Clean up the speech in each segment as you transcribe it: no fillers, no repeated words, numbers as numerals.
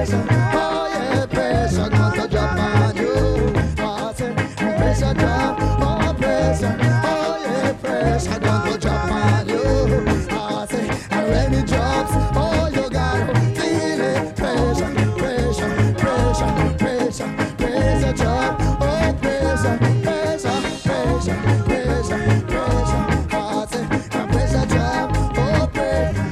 pressure, oh yeah, pressure got to drop on you. I say pressure drop, oh pressure, oh yeah, pressure got to drop on you. I say and when it drops, oh you gotta feel it. Pressure, pressure, pressure, pressure, pressure drop, oh pressure, pressure, pressure, pressure, pressure. I say and pressure drop, oh pressure.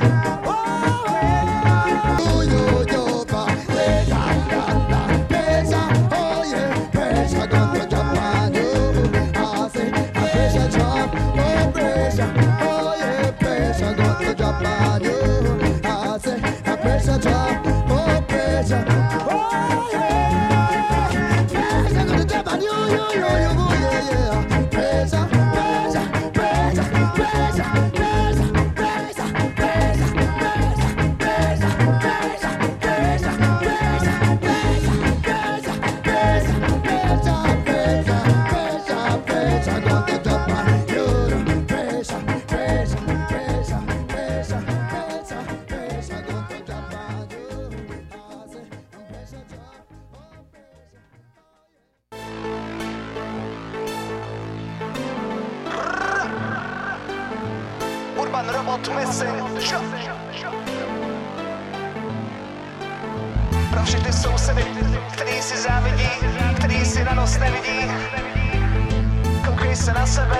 Urban Robot Missing. Pro všechny sousedy, který si závidí, který si na nos nevidí. Koukej se na sebe.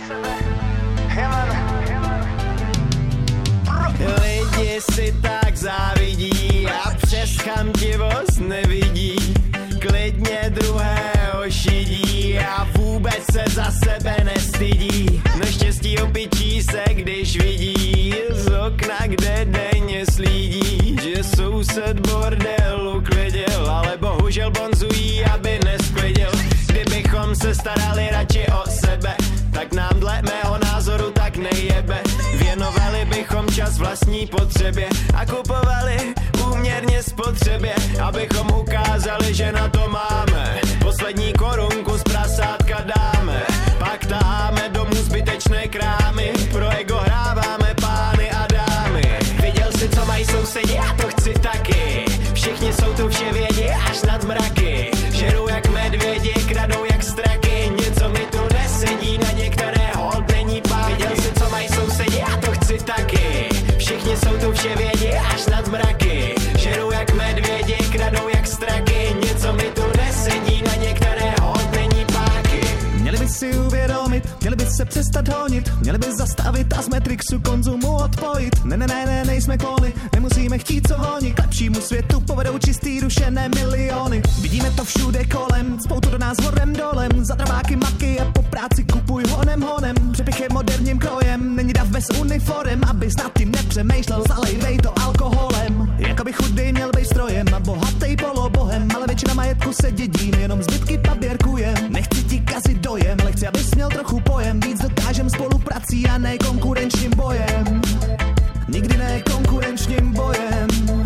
Lidi si tak závidí a přes chamtivost nevidí. Klidně druhého šidí a vůbec se za sebe nestydí. Neštěstí opičí se, když vidí z okna, kde denně slídí, že soused bordel uklidil, ale bohužel bonzují, aby nesklidil. Kdybychom se starali radši o sebe, tak nám dle mého názoru tak nejebe. Věnovali bychom čas vlastní potřebě a kupovali úměrně spotřebě, abychom ukázali, že na to máme. Poslední korunku z prasátka dáme, pak taháme domů zbytečné krámy, pro ego hráváme pány a dámy. Viděl jsi, co mají sousedi, já to chci taky. Všichni jsou tu vševědi až nad mraky. Žerou jak medvědi, kradou jak straky. Něco mi tu nesedí, na některé hold není pár. Viděl jsi, co mají sousedi, já to chci taky. Všichni jsou tu vševědi až nad mraky. Žerou jak medvědi, kradou jak straky. Něco mi tu nesedí, na některé hold není páky. Měli by si uvědomit, měli by se přestat honit, měli by zastavit a z Matrixu konzumu odpojit. Ne, nejsme klony, nemusíme chtít co honit. K lepšímu světu povedou čistý rušené miliony. Vidíme to všude kolem, spoutu do nás horem dolem. Za trabáky maky a po práci kupuj honem. Přepich je moderním krojem, není dav bez uniform. Abys nad tím nepřemýšlel, zalejvej to alkoholem. Jakoby chudý měl být strojem a bohatý polobohem, ale většina majetku se dědí, jenom zbytky paběrkujem. Nechci ti kazit dojem, ale chci, abys měl trochu pojem. Víc dokážem spoluprací a ne konkurenčním bojem. Nikdy ne konkurenčním bojem.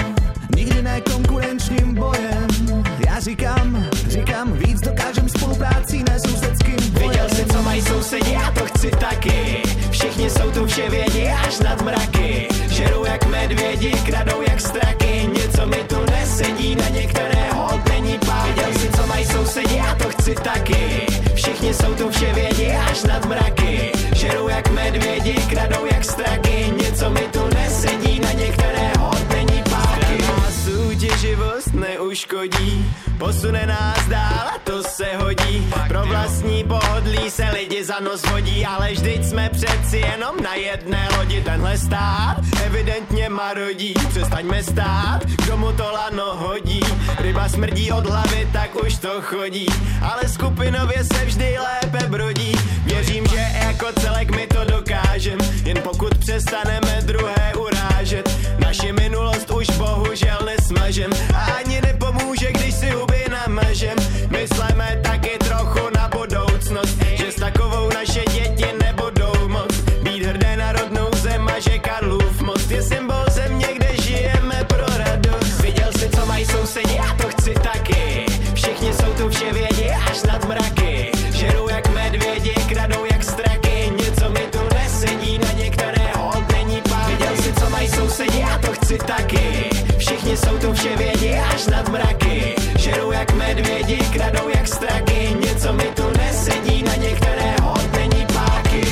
Nikdy ne konkurenčním bojem. Já říkám, víc dokážem spoluprácí, ne sousedským bojem. Viděl jsi, co mají sousedi, já to chci taky. Všichni jsou tu vševědi až nad mraky. Žerou jak medvědi, kradou jak straky. Něco mi tu nesedí, na některé hold není pár. Viděl jsi, co mají sousedi, já to chci taky. Všichni jsou tu vševědi až nad mraky. Žerou jak medvědi, kradou jak straky. Něco mi tu nesedí, na některé hold není páky. Soutěživost neuškodí, posune nás dál a to se hodí. Pro vlastní pohodlí se lidi za nos vodí, ale vždyť jsme přeci jenom na jedné lodi. Tenhle stát evidentně marodí, přestaňme stát, kdo mu to lano hodí. Ryba smrdí od hlavy, tak už to chodí, ale skupinově se vždy lépe brodí. Věřím, že jako celek my to dokážem, jen pokud přestaneme druhé urážet. Naši minulost už bohužel nesmažem a ani nepomůže, když si huby namažem. Myslíme taky trochu na budoucnost, že s takovou naše děti nebudou moc být hrdé na rodnou zem a že Karlův most je symbol země, kde žijeme pro radost. Viděl jsi, co mají sousedi, já to chci taky. Všichni jsou tu vševědi až nad mraky. Žerou jak medvědi, kradou jak straky. Něco mi tu nesedí, na některé hold není pár. Viděl jsi, co mají sousedi, já to chci taky. Všichni jsou tu vševědi až nad mraky. Žerou jak medvědi, kradou jak straky. Něco mi tu nesedí, na některé hod není páky.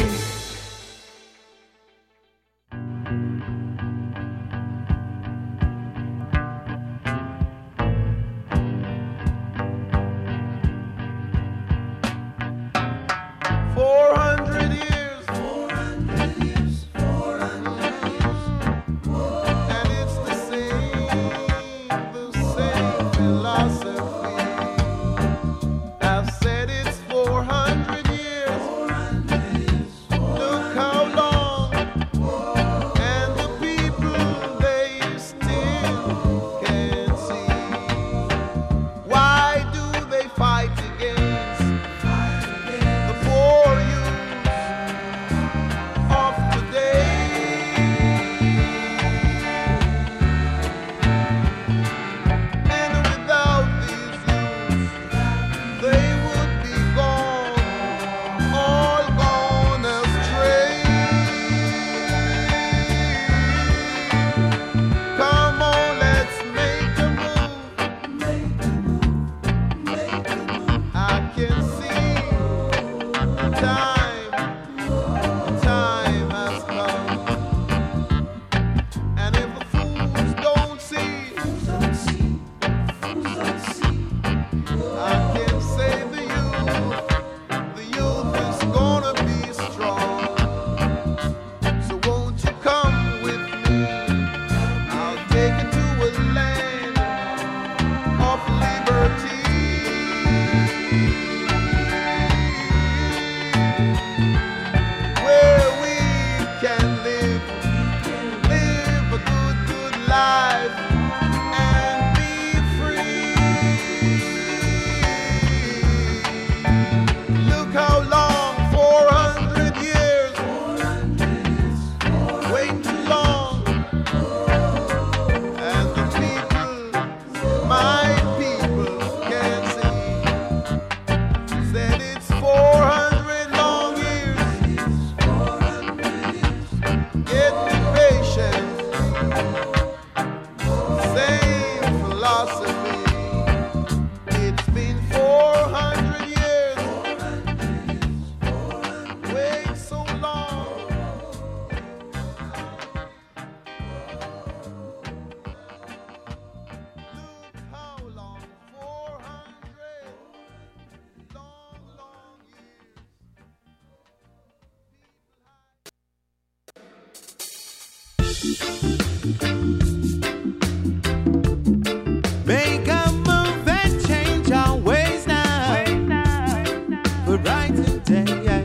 Make a move and change our ways now. But right today,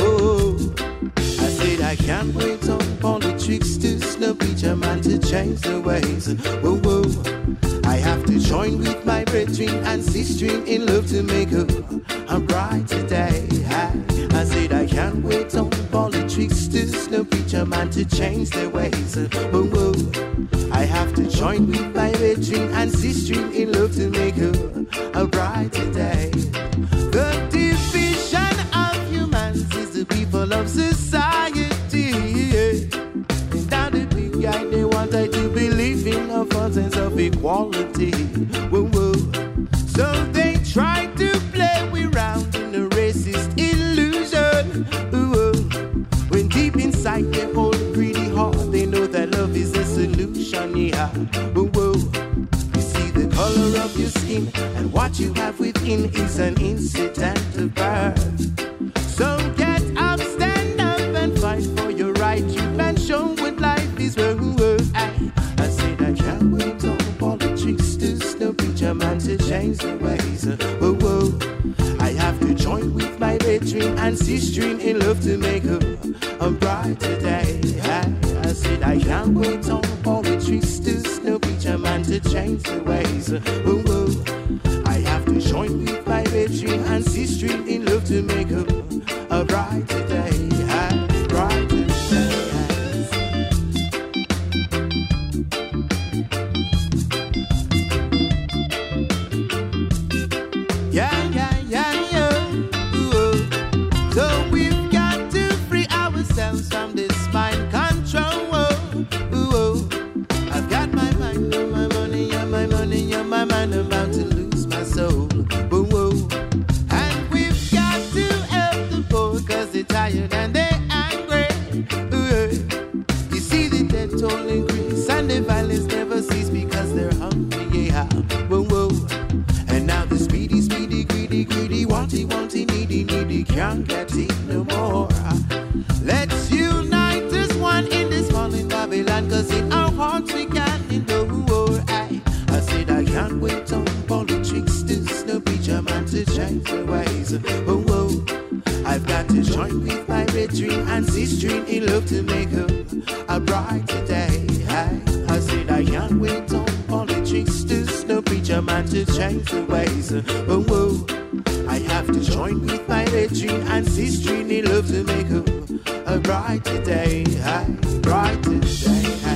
I said I can't wait on politics to snub each a man to change the ways. Whoa, whoa. I have to join with my brethren and sisters in love to make a brighter day. I said I can't wait on politics to snub each a man to change their ways. Whoa, whoa. I have to join with my brethren and sisters in love to make a brighter day. The division of humans is the people of society. And now the big guy, they want I to believe in a false sense of equality. Whoa, whoa. So they try to play around in a racist illusion. Whoa. When deep inside their own greedy heart, they know that love is the solution, yeah. Whoa, whoa. You see the color of your skin and what you have within is an incidental birth. So get up, stand up and fight for your right. You can show what life is worth. I said I can't wait on politics to snub each a man to change the ways. Whoa, whoa. I have to join with my brethren and sisters in love to make a brighter day. I said I can't wait on politics to snub each a man to change the ways. Whoa, whoa. I have to join with my brethren and sisters in love to make a brighter day. Brighter day. From this mind control. I've got my mind on my money and my money. my mind, about to lose my soul. Whoa, whoa. And we've got to help the poor, cause they're tired and they're angry. You see the death toll increase and the violence never cease because they're hungry, yeah. Whoa, whoa. And now the speedy, speedy, greedy, greedy, wanty, wanty, needy, needy, can't get it no more. Let's unite as one in this fallen Babylon, cause in our hearts we can endure. I said I can't wait on politics, there's no preacher man to change the ways. Oh, oh, I've got to join with my brethren and sister in love to make a brighter day. I said I can't wait on politics, there's no preacher man to change the ways. Oh, oh, I have to join with my brethren and sister in love to make a brighter day, brighter day.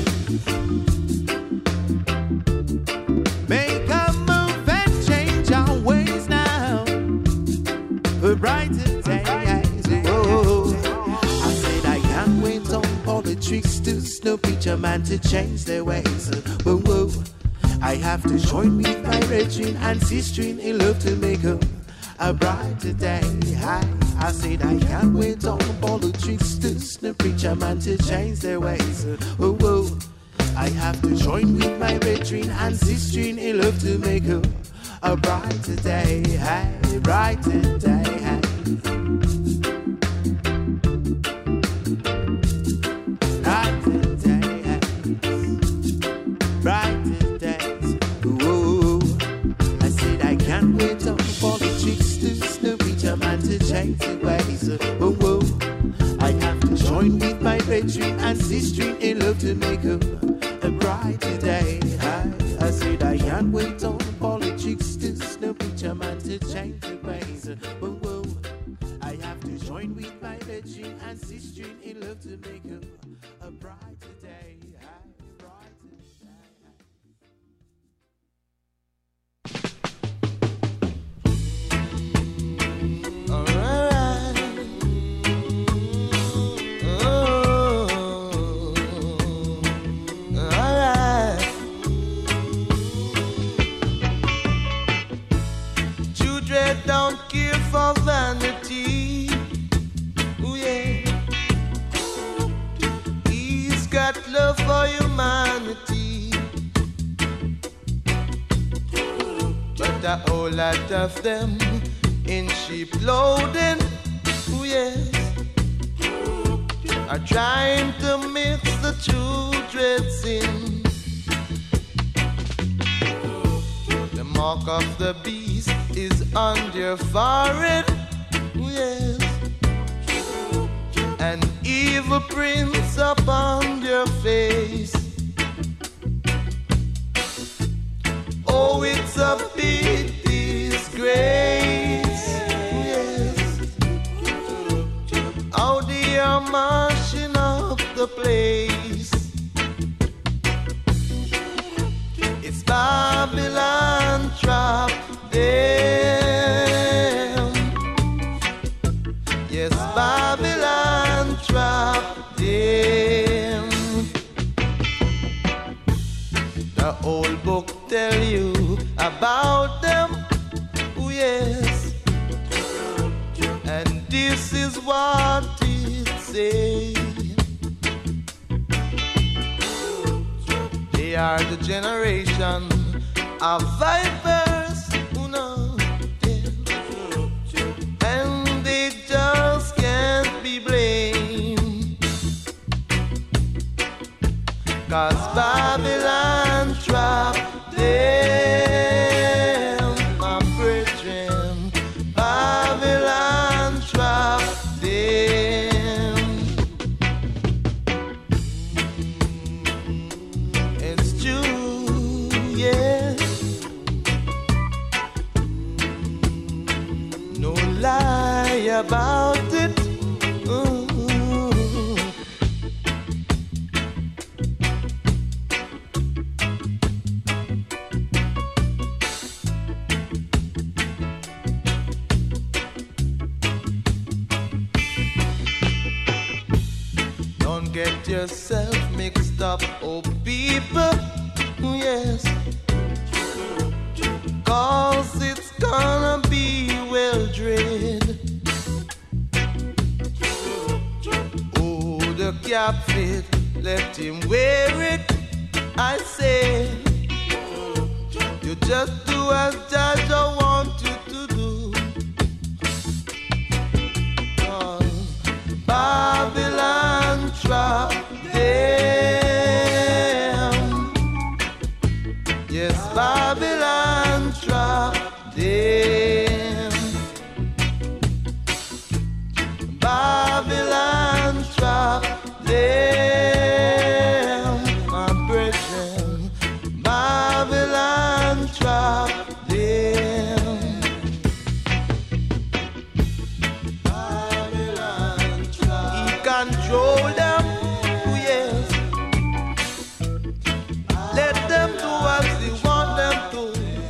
Make a move and change our ways now, a brighter day. Oh, I said I can't wait on politics, there's no preacher man to change their ways. Oh, oh, I have to join with my brethren and sister in love to make a brighter day. I said I can't wait on politics, there's no preacher man to change their ways. Oh, oh, I have to join with my brethren and sister in love to make a brighter day, brighter day. Brighter day, brighter days. Whoa, I said I can't wait on politics, there's no preacher man to change the ways. Oh, whoa, I have to join with my brethren and sister in love to make a brighter day. I said I can't wait on politics, there's no preacher man to change the ways. Oh, oh, I have to join with my brethren and sister in love to make a brighter day. Don't care for vanity. Ooh, yeah. He's got love for humanity. But a whole lot of them in sheep clothing, ooh, yes, are trying to mix the children's in. The mark of the beast is on your forehead, yes, an evil prince upon your face. Oh, it's a big disgrace, yes, how they are marching up the place. It's Babylon trap them. Yes, Babylon trap them. The old book tell you about them, oh yes, and this is what it says. They are the generation of vipers, who know, and they just can't be blamed, 'cause Babylon trapped them, my brethren. Babylon trapped them. It's true, yeah. No lie about it. Don't get yourself mixed up, oh people, yes. drops it, let him wear it. I say, you just do as Judge want you to do. Babylon trap them. Yes, Babylon trap them. Babylon trap them, my brethren. Babylon trap them. Babylon trap. He control them, yes. Let them do as he want them to.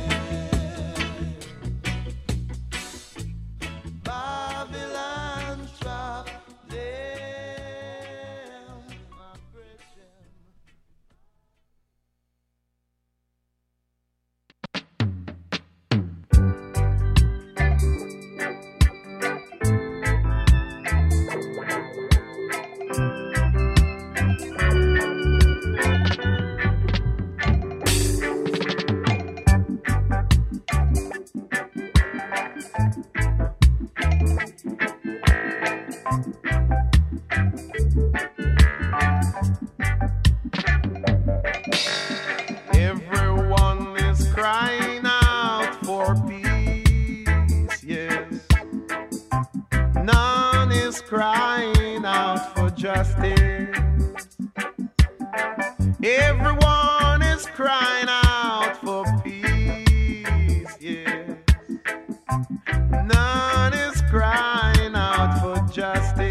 Babylon trap them, my brethren. Everyone is crying out for peace, yes. None is crying out for justice. Everyone is crying out for peace, yes. None is crying out for justice.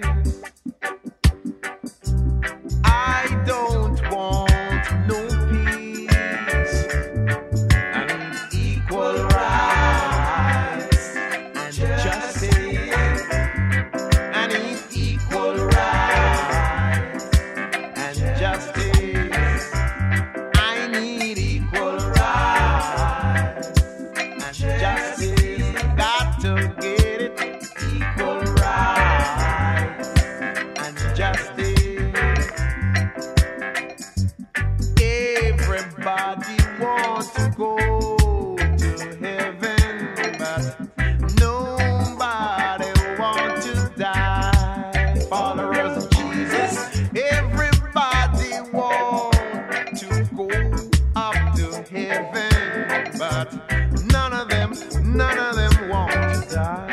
I don't want no peace. I need equal rights and justice. I need equal rights and justice. I need equal rights and justice. Got to get it. Equal rights and justice. Everybody wants to go to heaven, but nobody wants to die. Followers of Jesus, everybody wants to go up to heaven, but none of them want to die.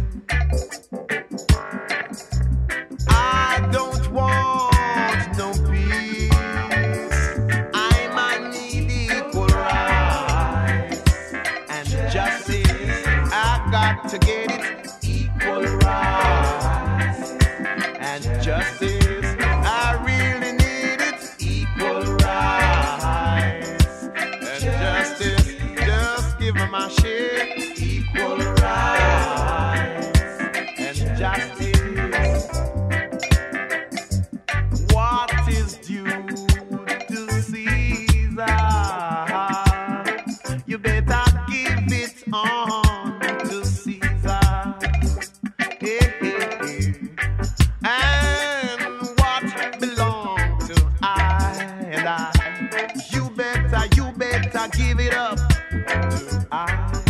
I don't want no peace. I might need equal rights and justice. I got to get it. Equal rights and justice. I really need it. Equal rights and justice. Just give me my share. Equal rights and justice. What is due to Caesar? You better give it on to Caesar. Hey, hey, hey. And what belongs to I and I? You better give it up to I.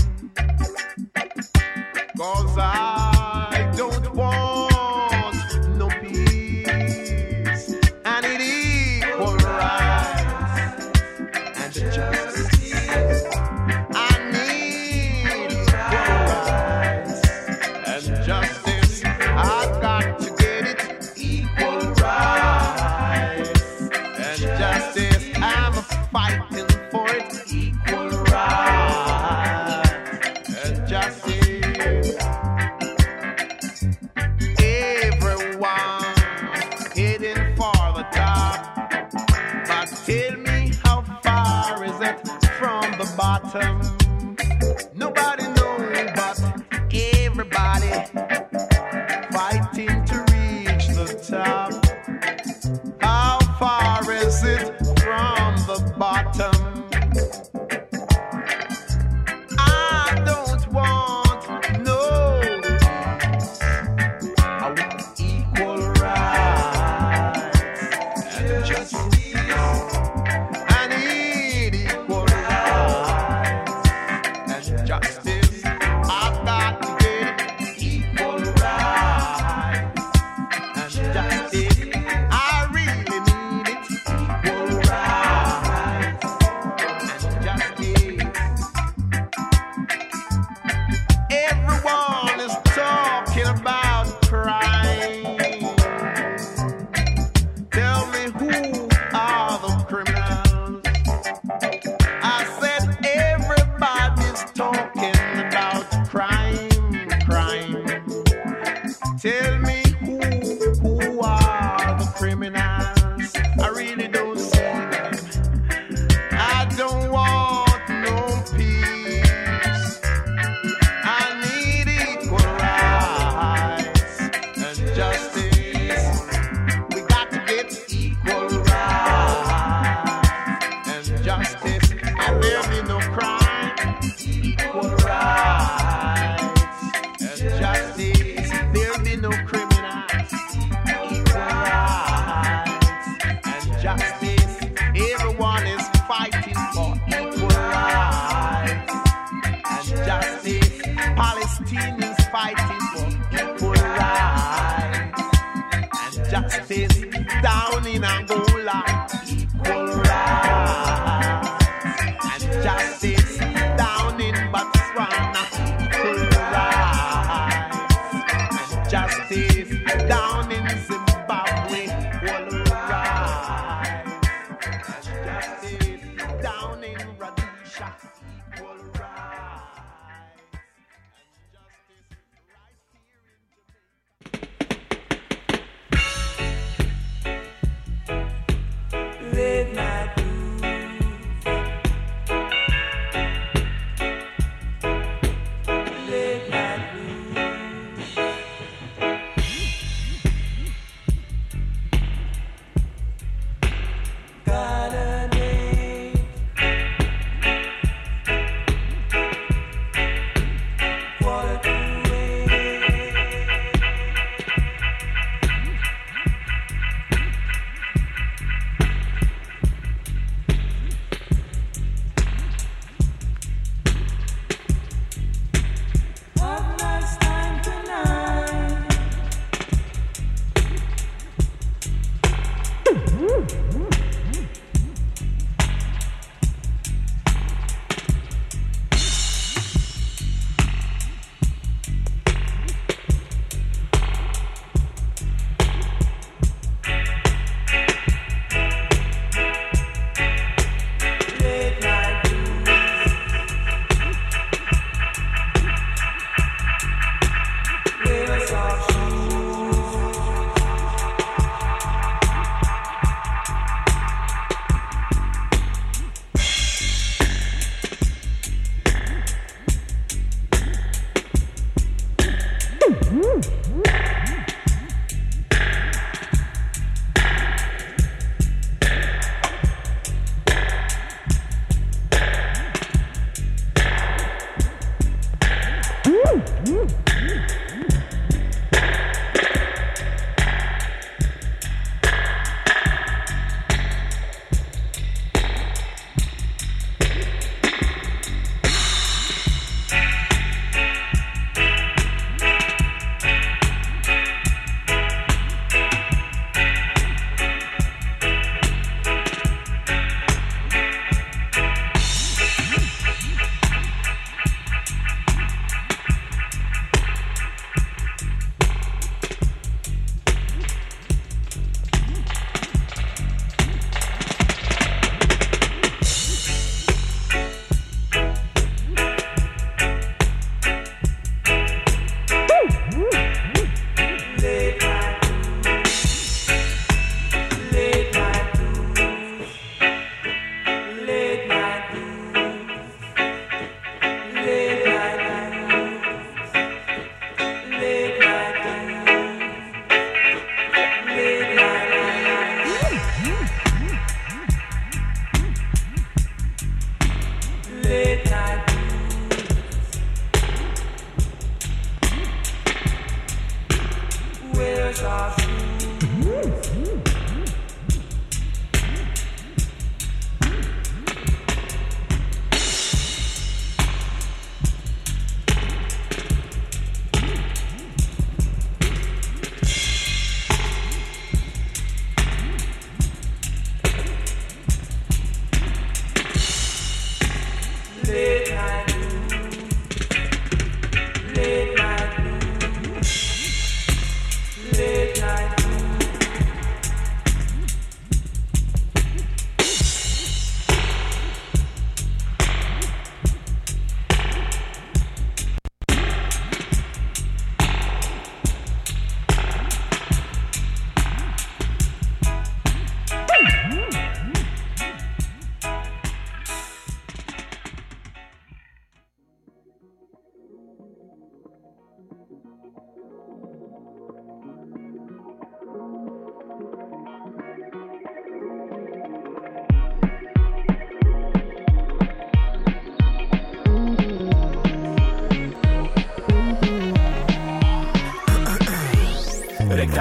'Cause I don't want no peace. I need equal rights and justice. I need equal rights and justice. I got to get it. Equal rights and justice. I'm fighting for it. Equal rights and justice. Everyone heading for the top, but tell me how far is it from the bottom? Nobody knows, but everybody fighting to reach the top. How far is it from the bottom? I don't want no peace. I want equal rights I need equal rights and justice. We got to get equal rights and justice. And there be no crime. Equal rights and justice. There be no criminals. Equal rights and justice. Everyone is fighting for equal rights and justice. Palestine is fighting for equal rights and justice. Down in Angola, equal rights and justice. Down in Botswana, equal rights and justice. Down in Zimbabwe, equal rights and justice. Down in Rhodesia, equal rights and justice.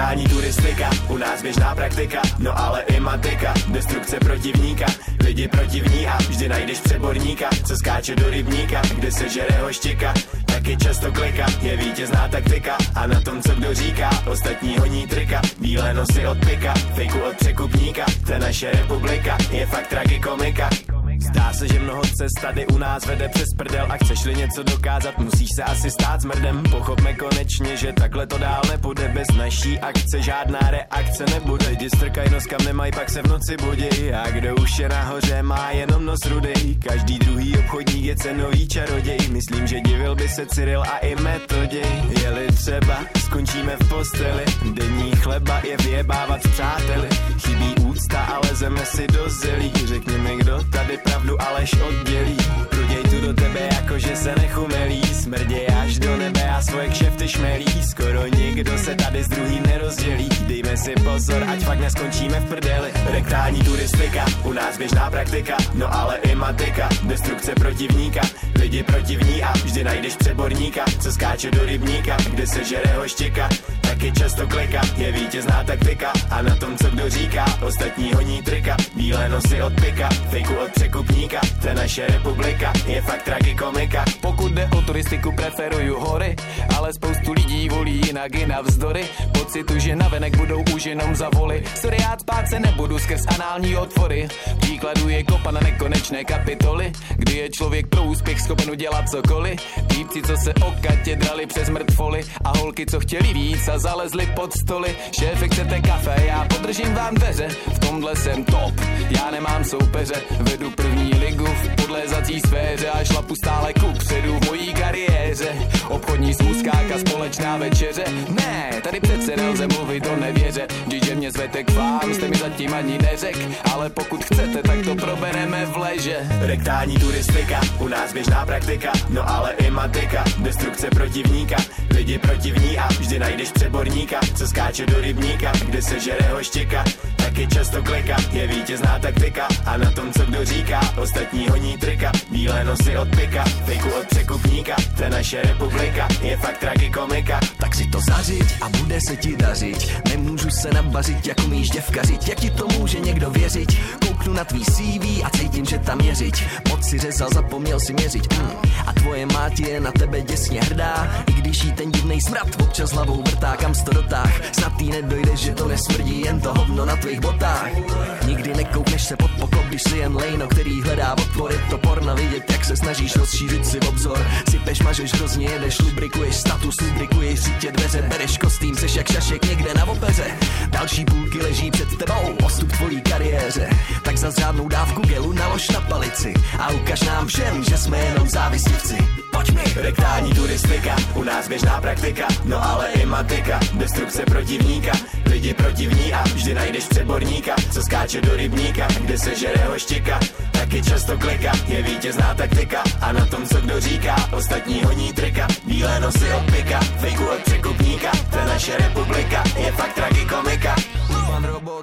Rektální turistika, u nás běžná praktika, no ale i matika, destrukce protivníka, lidi protivní a vždy najdeš přeborníka, co skáče do rybníka, kde se žere hoštika, taky často klika, je vítězná taktika a na tom, co kdo říká, ostatní honí trika, bílé nosy od pika, fejku od překupníka, ta naše republika je fakt tragikomika. Zdá se, že mnoho cest tady u nás vede přes prdel a chceš-li něco dokázat, musíš se asi stát smrdem. Pochopme konečně, že takhle to dál nepůjde, bez naší akce žádná reakce nebude. Lidi strkají nos kam nemají, pak se v noci budí a kdo už je nahoře, má jenom nos rudej. Každý druhý obchodník je cenový čaroděj, myslím, že divil by se Cyril a i Metoděj. Je-li třeba, skončíme v posteli, denní chleba je vyjebávat s přáteli. Chybí úcta a lezeme si do zelí, řekni mi, kdo tady pravdu Aleš oddělí. Pruděj tu do tebe, jakože se nechumelí, smrděj až do nebe a svoje kšefty šmelí. Skoro nikdo se tady s druhým nerozdělí, dejme si pozor, ať fakt neskončíme v prdeli. Rektální turistika, u nás běžná praktika, no ale i matika, destrukce protivníka, lidi protivní a vždy najdeš přeborníka, co skáče do rybníka, kde se žere hoštika, taky často klika, je vítězná taktika a na tom, co kdo říká, ostatní honí trika, bílé nosy od pika, fejku od překupníka, ta naše republika je fakt tragikomika. Pokud jde o turistiku, preferuju hory, ale spoustu lidí volí jinak i navzdory pocitu, že navenek budou už jenom za voli. Sorry, já spát se nebudu skrz anální otvory. Příkladu je kopa na nekonečné kapitoly, kdy je člověk pro úspěch schopen udělat cokoliv. Týpci, co se o Katě drali přes mrtvoly a holky, co chtěli víc a zalezli pod stoly. Šéfe, chcete kafe, já podržím vám dveře, v tomhle jsem top, já nemám soupeře, vedu první ligu v podlézací sféře a šlapu stále kupředu v mojí kariéře. Obchodní smůzkáka, společná večeře, ne, tady přece nelze mluvit o nevěře. Když mě zvete k vám, jste mi zatím ani neřek, ale pokud chcete, tak to probereme v leže. Rektální turistika, u nás běžná praktika, no ale i matika, destrukce protivníka, lidi protivní a vždy najdeš přeborníka, co skáče do rybníka, kde se žere hoštika, taky často klika, je vítězná taktika a na tom, co kdo říká, ostatní honí trika, bílé nosy od pika, fejku od překupníka, ta naše republika je fakt tragikomika. Tak si to zařiď a bude se ti dařit, nemůžu se nabařit, jak umíš děvkařit, jak ti to může někdo věřit, kouknu na tvý CV a cítím, že tam měřiť, moc si řezal, zapomněl si měřit, a tvoje máti je na tebe děsně hrdá, i když jí ten divnej smrad občas hlavou vrtá, kam to dotáh, snad tý nedojde, že to nesmrdí, jen to hovno na tvých botách. Nikdy nekoukneš se pod pokop, když si jen lejno, který hledá otvory, to porno vidět, jak se snažíš rozšířit si obzor, sypeš, mažeš, hrozně jedeš, lubrikuješ status, lubrikuješ sítě dveře, bereš kostým, seš jak šašek někde na opeře, další půlky leží před tebou, postup tvojí kariéře, tak za žádnou dávku gelu nalož na palici a ukaž nám všem, že jsme jenom závislivci. Pojď mi! Rektální turistika, u nás běžná praktika, no ale i matika, destrukce protivníka, lidi protivní a vždy najdeš přeborníka, co skáče do rybníka, kde se žere hoštika, taky často klika, je vítězná taktika a na tom, co kdo říká, ostatní honí trika, bílé nosy od pika, fejku od překupníka, ta naše republika je fakt tragikomika. Pan Robot.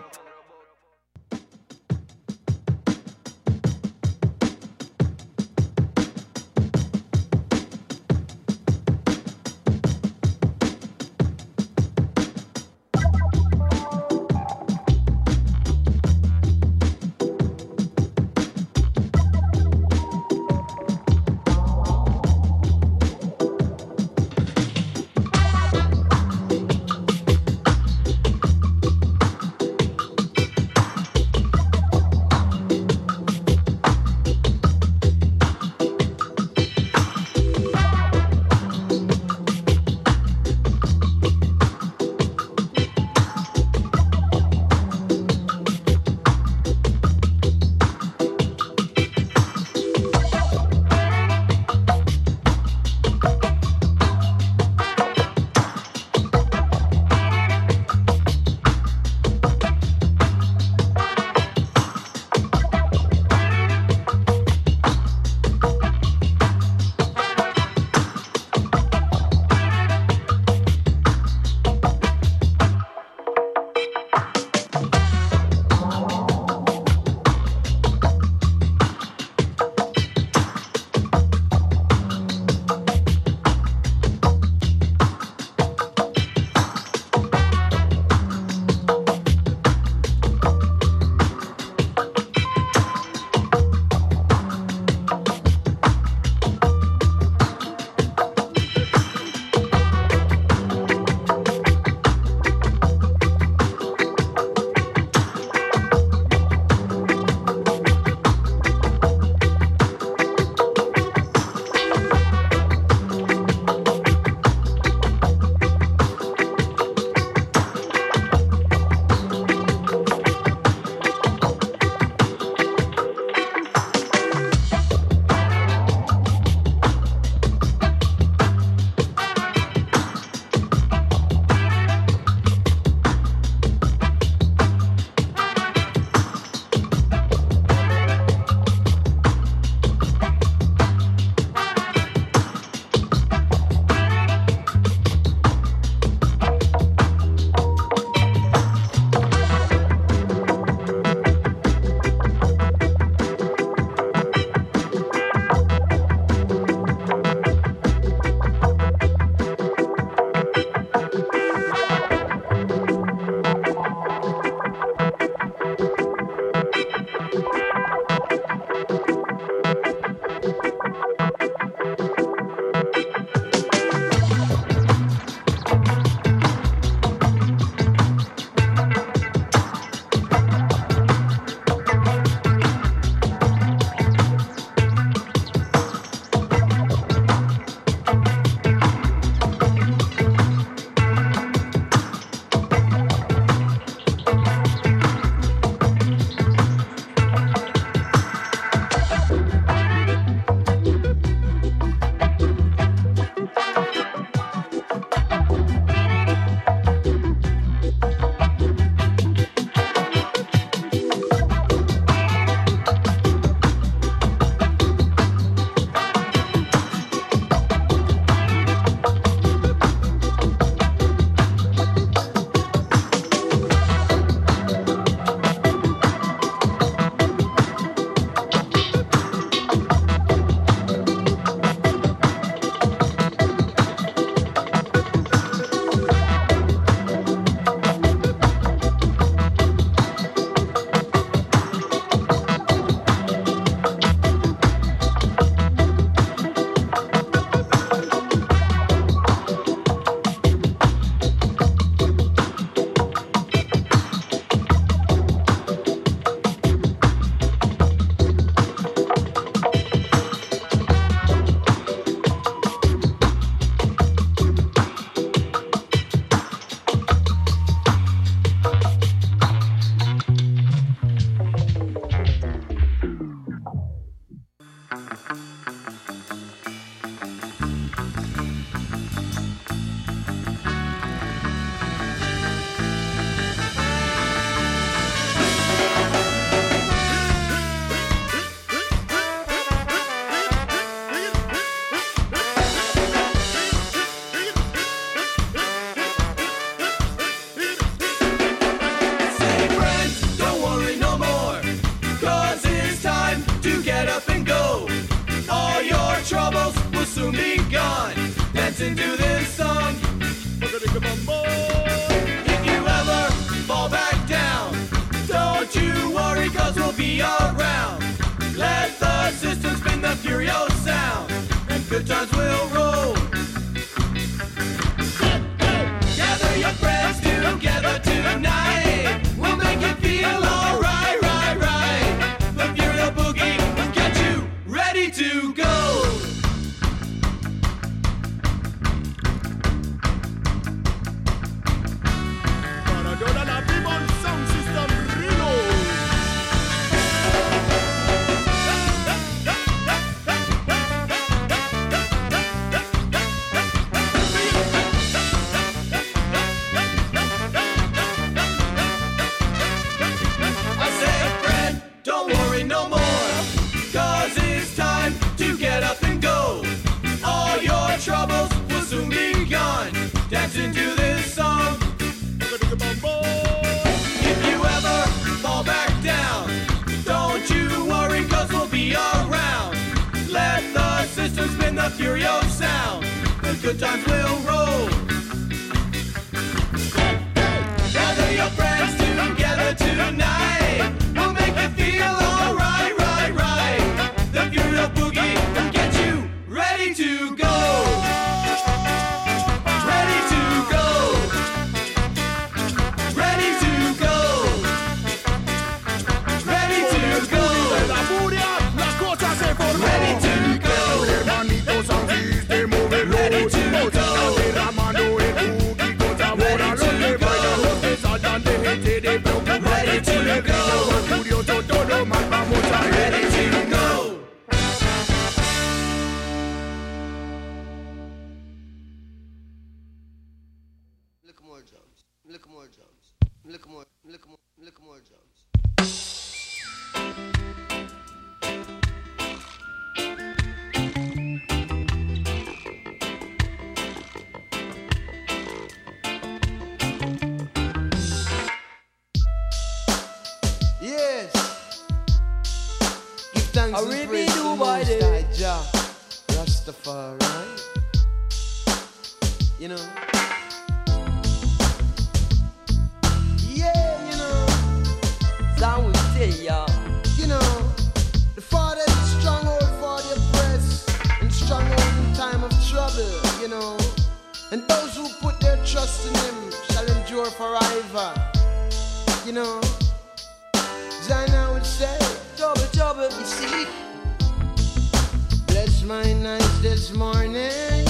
soon be gone. Dancing to this song. If you ever fall back down, don't you worry, cause we'll be around. Let the system spin the furious sound, and good times will roll. Gather your friends together tonight. We'll make you feel alright, right, right. The Furious Boogie will get you ready to go. Dancing to this song. If you ever fall back down, don't you worry, cause we'll be around. Let the system spin the furious sound, the good times will roll. Gather your friends together tonight. We'll make you feel alright, right, right. The Furious Boogie will get you ready to go. Look more drums. Look more drums. Yes. Give thanks and praise to the Most High Jah, Rastafari. You know. I will tell ya. You know, the Father is a stronghold for the oppressed and stronghold in time of trouble, you know. And those who put their trust in Him shall endure forever, you know. Zion would say, trouble, trouble, you see. Bless my eyes this morning.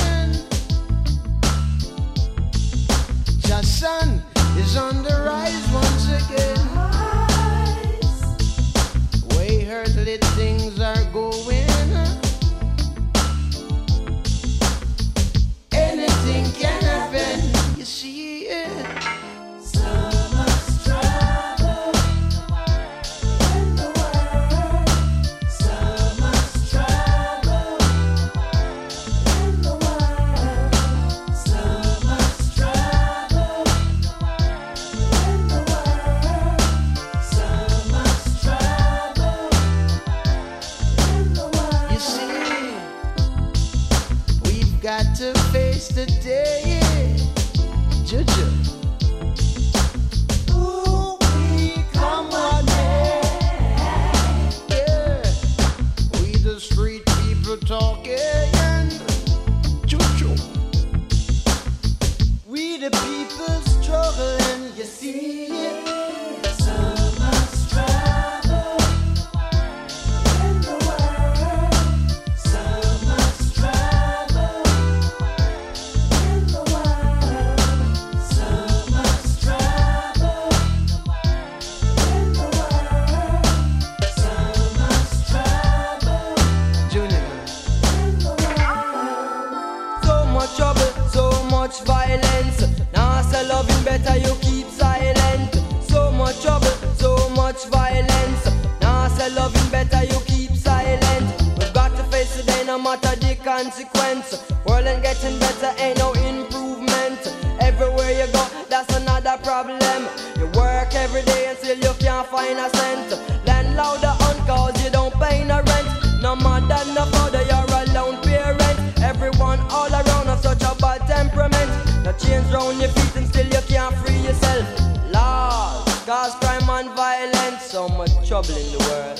Jah sun is on the rise once again. Earthly things are going. Anything can happen, you see it. So much trouble in the world. So much trouble in the world. So much trouble in the world. So much trouble. Got to face the day, Juju. Ooh, we come on, yeah. We the street people talking, Juju. We the people struggling, you see it. So much trouble in the world. So much trouble. Violence. Now say loving better, you keep silent. So much trouble, so much violence. Now say loving better, you keep silent. We've got to face it, no matter the consequence. World ain't getting better, ain't no improvement. Everywhere you go, that's another problem. You work every day and still you can't find a cent. Landlord on cause you don't pay no rent. No mother, no father, you're a lone parent. Every all around have such a bad temperament. Now chains round your feet and still you can't free yourself. Lord, cause crime and violence, so much trouble in the world.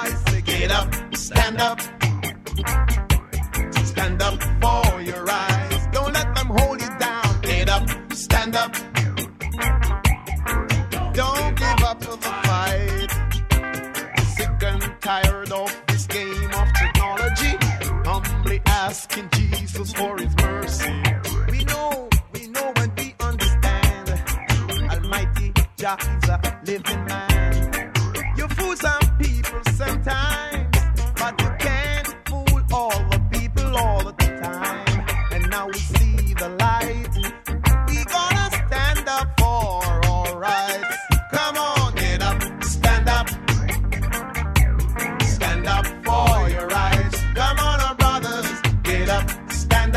Stand up for your right.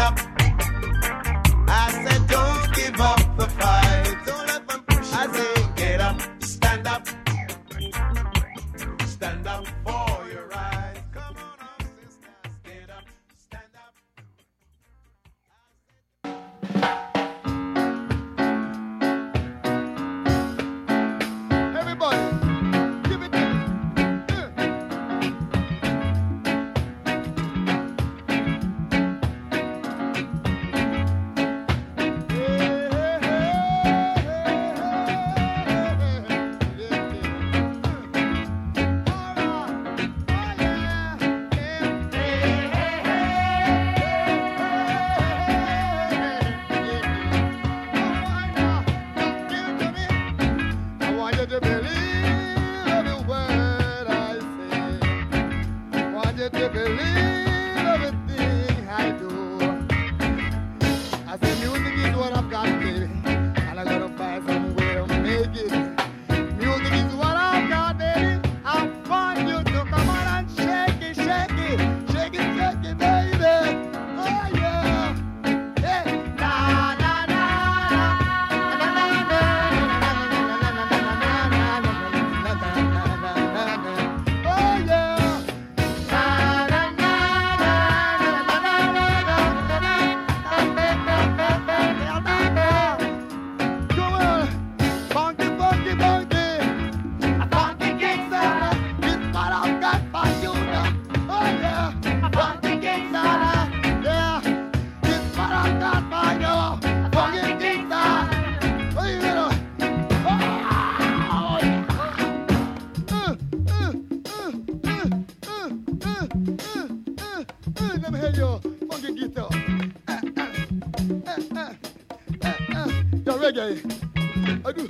up. I said, don't give up the fight. Don't let them push you. I say, get up, stand up. Stand up for your rights. Come on up, sisters, get up, stand up. Everybody, give it to me. I want you to believe every word I say. I want you to believe everything I do. I say music is what I've got, baby, and I gotta find some way to make it. Music is what I've got, baby. I want you to come on and shake it, shake it, shake it, shake it, baby. Oh yeah, yeah. Na na na na na na na. Oh yeah. Na na na come on, funky, funky, funky. A funky gangster, this what I've got for you now. Oh yeah, a funky gangster, yeah, this what I've got for you. A funky gangster, oh you know, oh yeah. Let me hear your funky guitar. Your reggae. I do.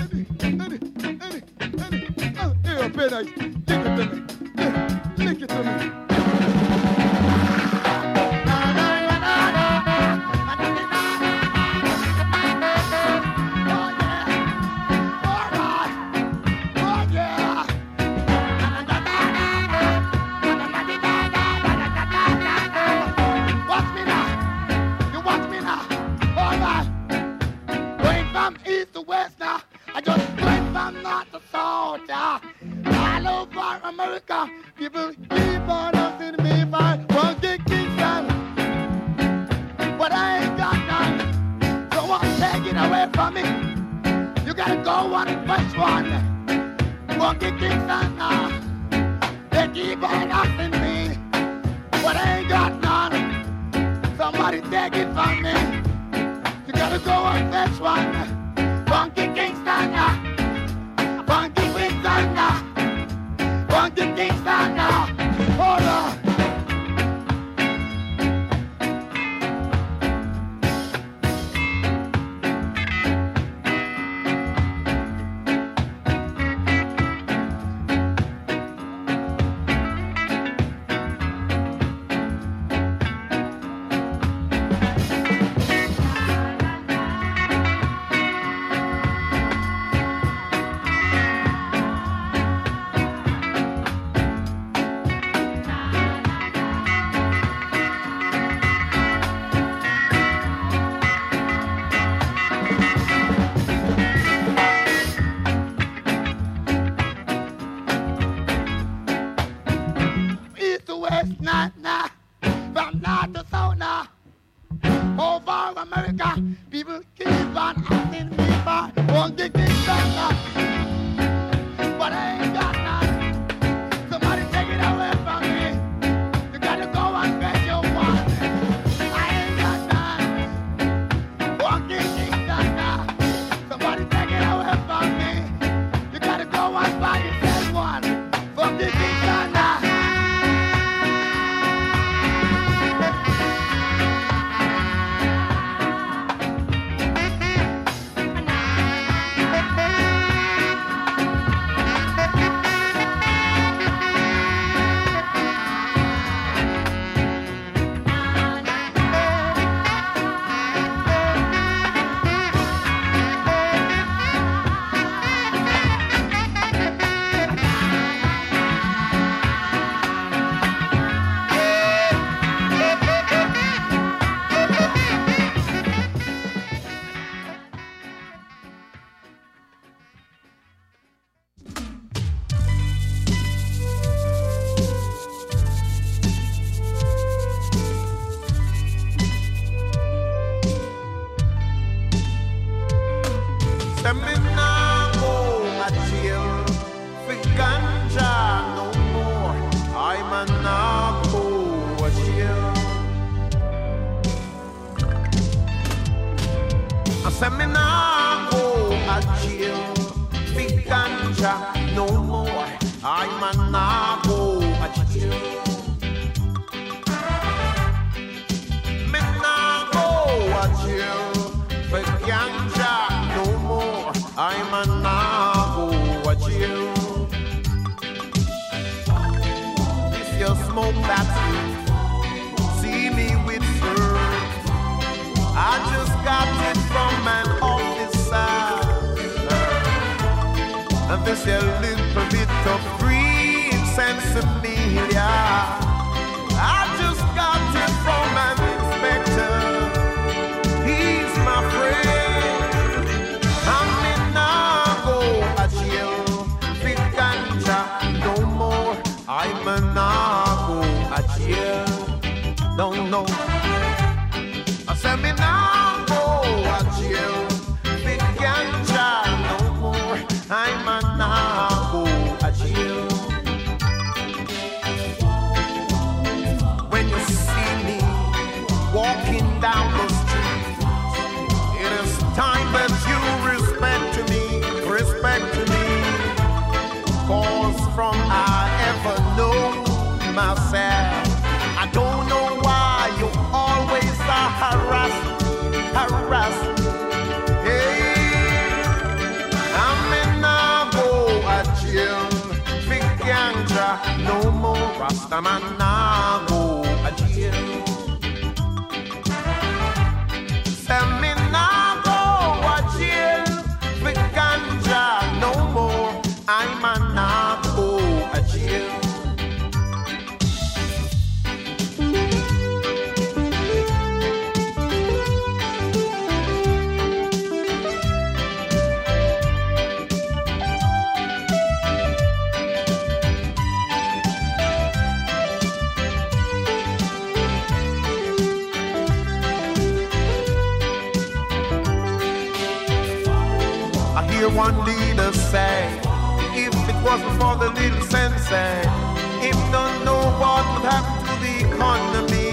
Here, play nice. Lick it to me. Lick it to me. Oh yeah. All right. Oh yeah. Watch me now. You watch me now. All right. Going from east to west now. I just went from north to south. All over America, people keep on asking me for funky Kingston. But I ain't got none. So won't take it away from me. You gotta go on and fetch one. Funky Kingston now. They keep on asking me. But I ain't got none. Somebody take it from me. You gotta go and fetch one. Funky Kingston now. Funky Kingston now. Funky Kingston now. Hold on. East to west, nah, nah. From north to south, nah. Over America, people keep on asking me for funky Kingston now. But I ain't got none. Somebody take it away from me. You gotta go and fetch your one. I ain't got none. Funky Kingston now. Somebody take it away from me. You gotta go and buy yourself one. Funky Kingston now. say me nah go a jail. Big ganja no more. I'm a nah go a jail. Me nah go a jail. Big ganja no more. I'm a nah go a jail. If you smoke that weed, see me with syrup. I just got it from an officer. And this a little bit of green sensibilia. I just got it from an inspector. He's my friend. I'm in go a jail. Big ganja no more. I'm a go a jail. Don't know. I said me now go a jail. Big ganja no more. I'm a now go a jail. When you see me walking down the street, it is time that you respect to me. Cause from I ever know myself, I don't know why you always are harass me. Hey, I'm in now go a jail. Big ganja no more. Rastaman now go a jail. Send me now go a jail. Big ganja no more. I'm a now go a jail. I hear one leader say, if it wasn't for the little sensei, him don't know what would happen to the economy.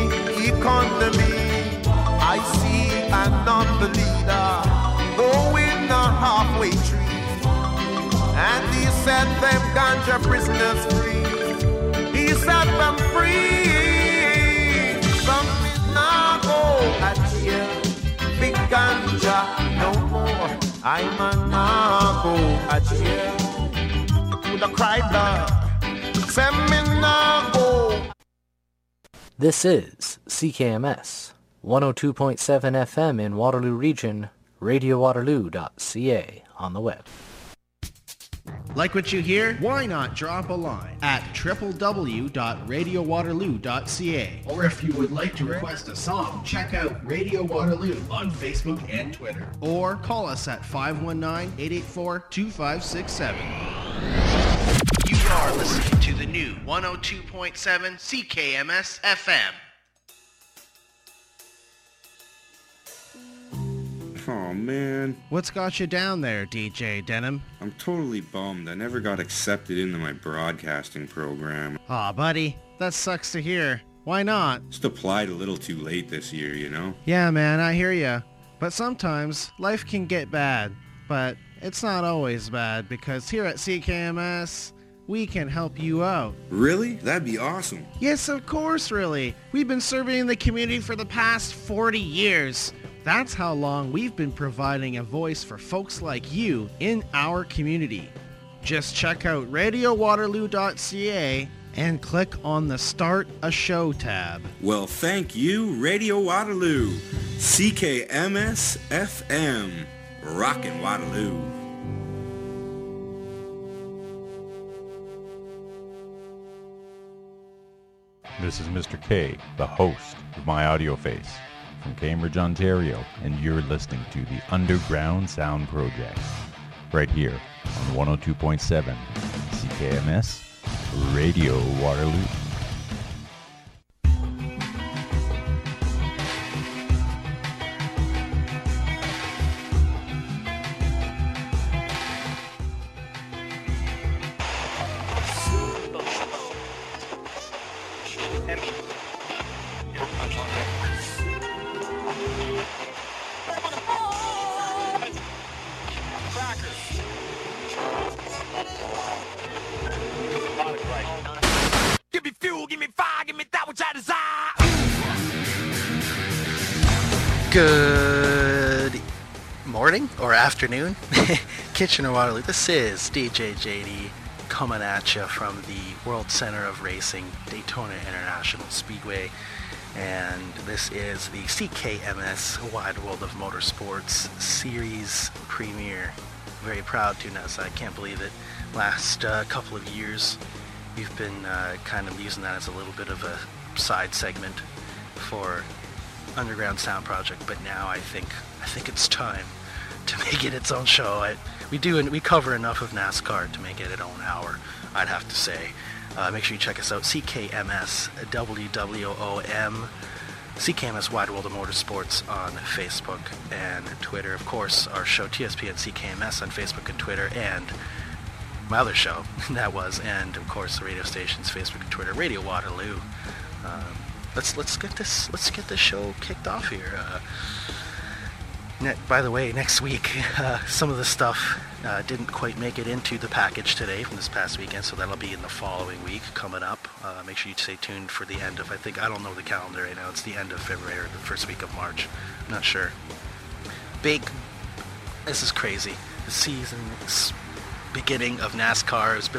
I see another leader going a halfway tree, and he set them ganja prisoners free. He set them free. Some is now go at jail. Big ganja no more. I'm a narco a jail. Would have cried love. Send me narco. This is CKMS 102.7 FM in Waterloo Region, radiowaterloo.ca on the web. Like what you hear? Why not drop a line at www.radiowaterloo.ca. Or if you would like to request a song, check out Radio Waterloo on Facebook and Twitter. Or call us at 519-884-2567. You are listening to the new 102.7 CKMS FM. Oh man. What's got you down there, DJ Denim? I'm totally bummed. I never got accepted into my broadcasting program. Aw, buddy, that sucks to hear. Why not? Just applied a little too late this year, you know? Yeah, man, I hear ya. But sometimes life can get bad. But it's not always bad, because here at CKMS, we can help you out. Really? That'd be awesome. Yes, of course, really. We've been serving the community for the past 40 years. That's how long we've been providing a voice for folks like you in our community. Just check out radiowaterloo.ca and click on the Start a Show tab. Well, thank you, Radio Waterloo. CKMS FM. Rockin' Waterloo. This is Mr. K, the host of My Audio Face from Cambridge, Ontario, and you're listening to the Underground Sound Project right here on 102.7 CKMS Radio Waterloo. Good morning or afternoon, Kitchener-Waterloo. This is DJ JD coming at you from the World Center of Racing, Daytona International Speedway. And this is the CKMS Wide World of Motorsports Series premiere. Very proud to announce. I can't believe it. Last couple of years, we've been kind of using that as a little bit of a side segment for Underground Sound Project, but now I think it's time to make it its own show. We cover enough of NASCAR to make it its own hour, I'd have to say. Make sure you check us out, CKMS WWOM, CKMS Wide World of Motorsports on Facebook and Twitter. Of course, our show TSP and CKMS on Facebook and Twitter, and my other show and of course the radio station's Facebook and Twitter, Radio Waterloo. Let's get this show kicked off here. By the way, next week, some of the stuff didn't quite make it into the package today from this past weekend, so that'll be in the following week coming up. Make sure you stay tuned for the end of, I don't know the calendar right now, it's the end of February or the first week of March. I'm not sure. This is crazy. The season beginning of NASCAR has been